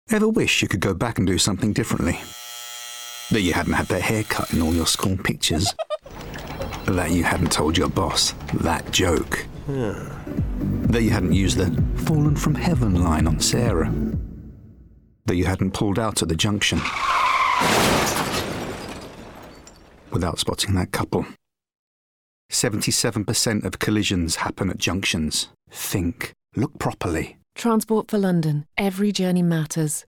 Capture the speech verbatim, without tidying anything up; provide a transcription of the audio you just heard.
Ever wish you could go back and do something differently? That you hadn't had that haircut in all your school pictures? That you hadn't told your boss that joke? Yeah. That you hadn't used the fallen from heaven line on Sarah? That you hadn't pulled out at the junction without spotting that couple? seventy-seven percent of collisions happen at junctions. Think. Look properly. Transport for London. Every journey matters.